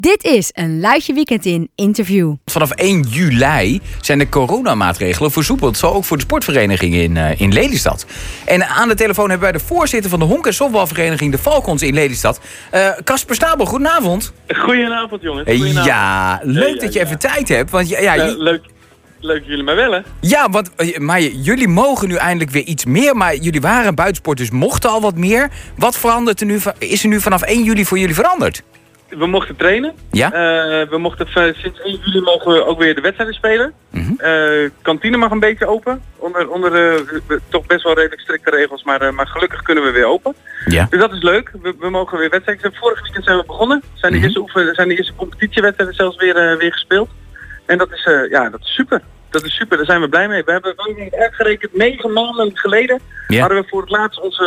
Dit is een Luitje Weekend in interview. Vanaf 1 juli zijn de coronamaatregelen versoepeld. Zo ook voor de sportvereniging in Lelystad. En aan de telefoon hebben wij de voorzitter van de honk- en softbalvereniging de Falcons in Lelystad. Casper Stabel, goedenavond. Goedenavond, jongens. Goedenavond. Ja, leuk dat je even tijd hebt. Want leuk dat jullie mij bellen. Ja, maar jullie mogen nu eindelijk weer iets meer. Maar jullie waren buitensport, dus mochten al wat meer. Wat verandert er nu? Is er nu vanaf 1 juli voor jullie veranderd? We mochten trainen. Ja? We mochten sinds 1 juli mogen we ook weer de wedstrijden spelen. Mhm. Kantine mag een beetje open. Onder toch best wel redelijk strikte regels, maar gelukkig kunnen we weer open. Ja. Dus dat is leuk. We mogen weer wedstrijden. Vorig weekend zijn we begonnen. Zijn de eerste competitiewedstrijden zelfs weer gespeeld. En dat is super. Dat is super, daar zijn we blij mee. We hebben uitgerekend 9 maanden geleden hadden we voor het laatst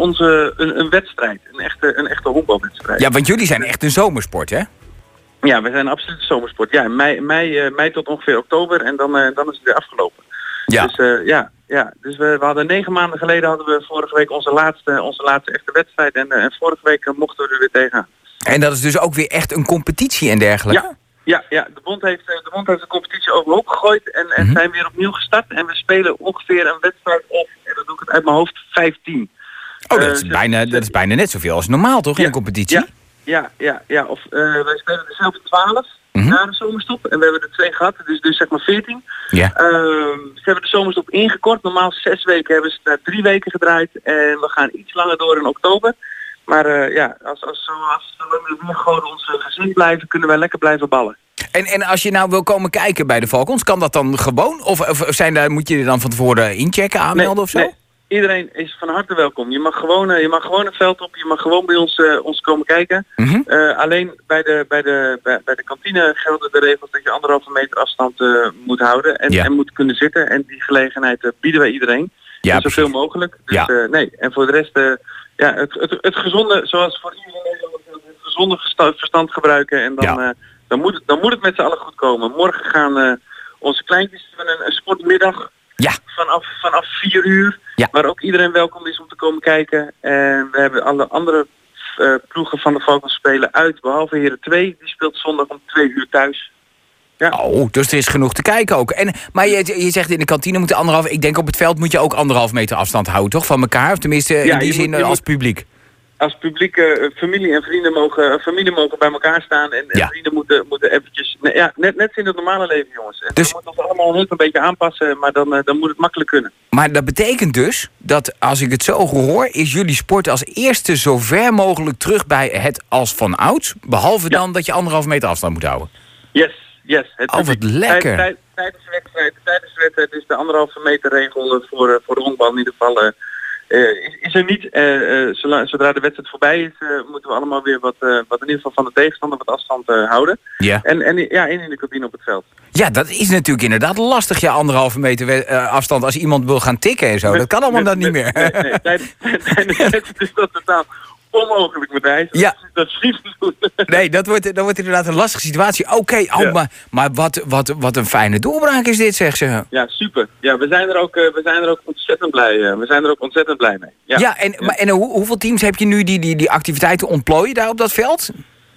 een wedstrijd. Een echte honkbalwedstrijd. Ja, want jullie zijn echt een zomersport, hè? Ja, we zijn absoluut een zomersport. Ja, mei tot ongeveer oktober en dan is het weer afgelopen. Ja. Dus, dus we hadden 9 maanden geleden hadden we vorige week onze laatste echte wedstrijd. En vorige week mochten we er weer tegenaan. En dat is dus ook weer echt een competitie en dergelijke? Ja, de bond heeft de competitie overhoop gegooid en zijn weer opnieuw gestart. En we spelen ongeveer een wedstrijd op, en dat doe ik het uit mijn hoofd, 15. Oh, dat is bijna net zoveel als normaal, toch, in een competitie? Ja. Wij spelen er zelf 12 na de zomerstop. En we hebben er 2 gehad, dus zeg maar 14. Ja. Ze hebben de zomerstop ingekort. Normaal 6 weken hebben ze het naar 3 weken gedraaid. En we gaan iets langer door in oktober. Maar als we weer gewoon ons gezin blijven, kunnen wij lekker blijven ballen. En als je nou wil komen kijken bij de Falcons, kan dat dan gewoon? Of moet je er dan van tevoren inchecken, aanmelden of zo? Nee. Iedereen is van harte welkom. Je mag gewoon het veld op, je mag gewoon bij ons komen kijken. Alleen bij de kantine gelden de regels dat je 1,5 meter afstand moet houden en moet kunnen zitten. En die gelegenheid bieden wij iedereen. Ja, zoveel mogelijk. Dus en voor de rest... het gezonde, zoals voor iedereen, het gezonde verstand gebruiken en dan moet het met z'n allen goed komen. Morgen gaan onze kleintjes een sportmiddag vanaf 4 uur, waar ook iedereen welkom is om te komen kijken. En we hebben alle andere ploegen van de Falcons spelen uit, behalve Heren 2, die speelt zondag om 2 uur thuis. Ja. Oh, dus er is genoeg te kijken ook. Maar je zegt in de kantine moet je 1,5... Ik denk op het veld moet je ook 1,5 meter afstand houden, toch? Van elkaar? Of tenminste in die zin als publiek. Als publiek, familie en vrienden mogen bij elkaar staan. En vrienden moeten eventjes... Net in het normale leven, jongens. En dus, we moeten ons allemaal een beetje aanpassen, maar dan moet het makkelijk kunnen. Maar dat betekent dus dat, als ik het zo hoor, is jullie sport als eerste zo ver mogelijk terug bij het als van ouds. Behalve dan dat je 1,5 meter afstand moet houden. Yes. Wat lekker. Tijdens de wedstrijd is de 1,5 meter regel voor de honkbal in ieder geval is er niet. Zodra de wedstrijd voorbij is, moeten we allemaal weer wat in ieder geval van de tegenstander wat afstand houden. Ja. En in de kantine op het veld. Ja, dat is natuurlijk inderdaad lastig, je 1,5 meter afstand als iemand wil gaan tikken en zo. Dat kan allemaal dan niet meer. Nee, tijdens de wedstrijd is dat totaal onmogelijk, Matthijs. Ja. Dat is niet goed. Nee, dat wordt inderdaad een lastige situatie. Oké, maar wat een fijne doorbraak is dit, zeg ze. Ja, super. Ja, we zijn er ook ontzettend blij. We zijn er ook ontzettend blij mee. Ja, en hoeveel teams heb je nu die activiteiten ontplooien daar op dat veld?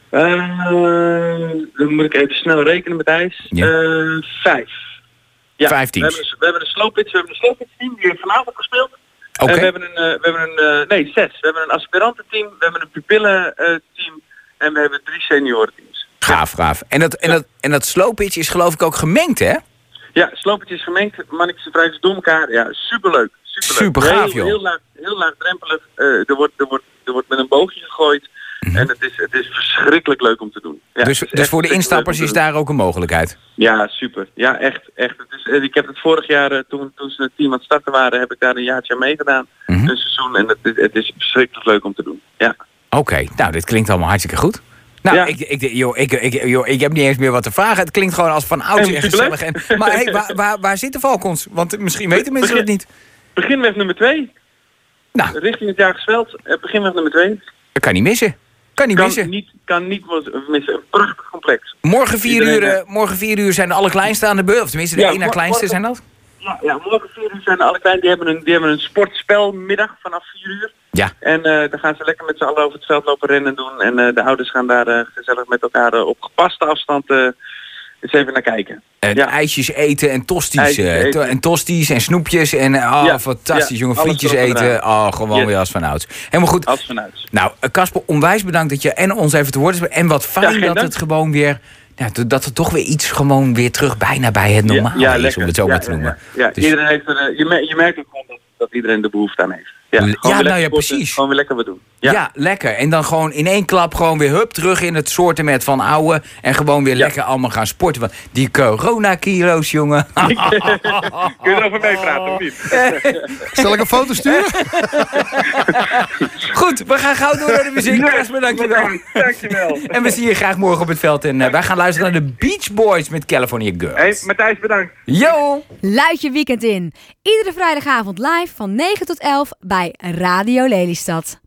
Dan moet ik even snel rekenen, Matthijs. 5. Ja, 5 teams. We hebben een slowpitch team die heeft vanavond gespeeld. Okay. We hebben 6. We hebben een aspirantenteam, we hebben een pupillenteam en we hebben 3 seniorenteams. Gaaf. En dat slowpitch is geloof ik ook gemengd, hè? Ja, slowpitch is gemengd, mannetjes en vrouwtjes door elkaar. Ja, superleuk. Super gaaf, joh. Heel laagdrempelig. Er wordt met een boogje gegooid. En het is verschrikkelijk leuk om te doen. Ja, dus voor de instappers is daar ook een mogelijkheid? Ja, super. Ja, echt. Ik heb het vorig jaar, toen ze het team aan het starten waren, heb ik daar een jaartje aan meegedaan. Een seizoen. En het is verschrikkelijk leuk om te doen. Ja. Oké, nou, dit klinkt allemaal hartstikke goed. Nou, ik heb niet eens meer wat te vragen. Het klinkt gewoon als van ouds en gezellig. Maar hey, waar zitten Falcons? Want misschien weten mensen het niet. Beginweg nummer 2. Nou. Richting het Jagersveld. Beginweg nummer 2. Dat kan niet missen. Kan niet missen. Missen. Een prachtig complex. Morgen 4 uur zijn de allerkleinste aan de beurt. Of tenminste, de 1 na kleinste zijn dat? Ja, morgen 4 uur zijn de allerkleinste. Die hebben een sportspelmiddag vanaf 4 uur. Ja. En dan gaan ze lekker met z'n allen over het veld lopen rennen doen. En de ouders gaan daar gezellig met elkaar op gepaste afstand eens even naar kijken. En ijsjes eten en tosties. En tosties en snoepjes. En fantastisch, jongen. Frietjes eten. Gewoon weer als vanouds. Helemaal goed. Als vanouds. Nou, Casper, onwijs bedankt dat je en ons even te woord is. En wat fijn dat het gewoon weer... Ja, dat er toch weer iets gewoon weer terug bijna bij het normaal is, om het zo maar te noemen. Ja. Dus... Iedereen heeft je merkt ook gewoon dat iedereen de behoefte aan heeft. Ja, precies. Gewoon weer lekker wat doen. Ja, lekker. En dan gewoon in één klap gewoon weer terug in het soortement van oude. En gewoon weer lekker allemaal gaan sporten. Want die coronakilo's, jongen. Kun je erover meepraten of niet? Zal ik een foto sturen? Goed, we gaan gauw door naar de muziek. Casper, dankjewel. Dankjewel. En we zien je graag morgen op het veld. En wij gaan luisteren naar de Beach Boys met California Girls. Hey, Matthijs, bedankt. Yo! Luid je weekend in. Iedere vrijdagavond live van 9 tot 11 bij Radio Lelystad.